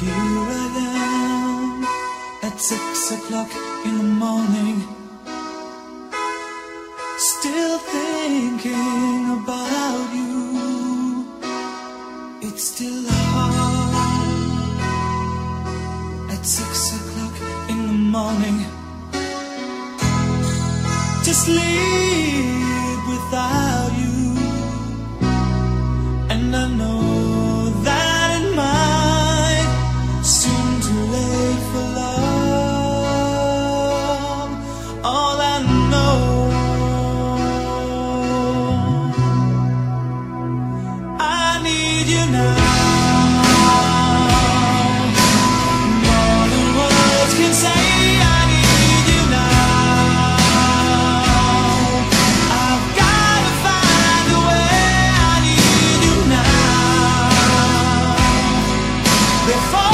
here I am at 6 o'clock in the morning, still thinking about you. It's still hard at 6 o'clock in the morning to sleep without you. And I know that it might seem too late for love. All I know, I need you now, more than words can say. I need you now. I've gotta find a way. I need you now before